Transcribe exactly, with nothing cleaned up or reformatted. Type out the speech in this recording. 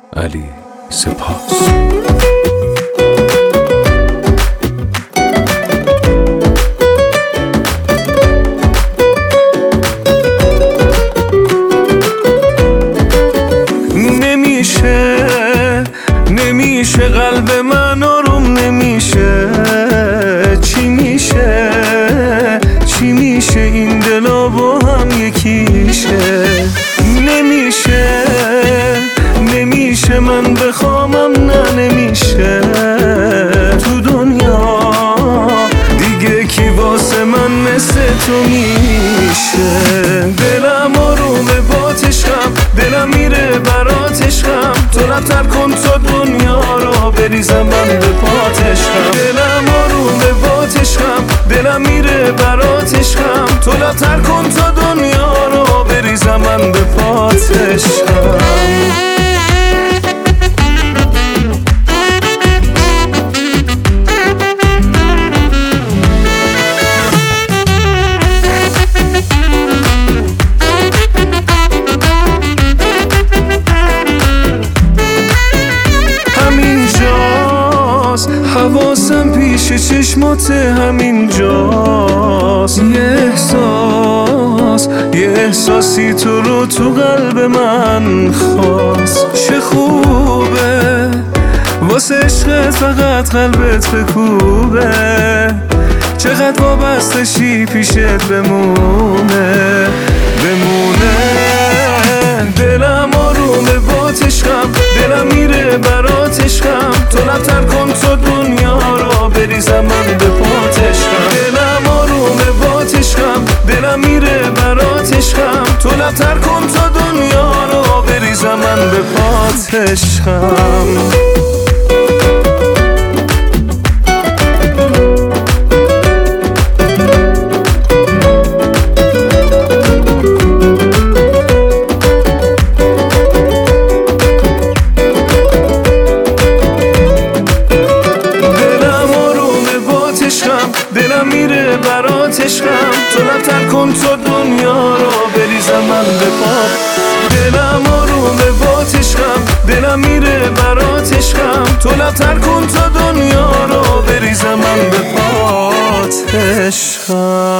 علی سپاس. نمیشه نمیشه قلب من آروم نمیشه، چی میشه چی میشه این دلا با هم یکیشه. نمیشه نمیشه من بخوامم نه نمیشه، تو دنیا دیگه کی واسه من مثل تو میشه. دلم آرومه با عشقم، دلم میره برات عشقم، تو رفتر کن تا دنیا رو بریزم من به پات عشقم. دلم آرومه با عشقم، دلم میره برات عشقم، تو رفتر کن تا دنیا رو بریزم من به پات عشقم. حواسم پیش چشمات همینجاست، یه احساس یه احساسی تو رو تو قلب من خواست. چه خوبه واسه عشقت فقط قلبت بکوبه، چقدر وابسته شی پیشت بمونه بمونه. دلم آرومه با عشقم، دلم میره برات عشقم، تو رفتر کن تا دنیا رو بریزم من به پات عشقم. دلم آرومه با عشقم، دلم میره برات عشقم، تو رفتر کن تا دنیا رو بریزم من به پات عشقم. دلم میره برات عشقم، تو رفتر کن تا دنیا رو بریزم من به پات. دلم آرومه با عشقم، دلم میره برات عشقم، تو رفتر کن تا دنیا رو بریزم من به پات عشقم.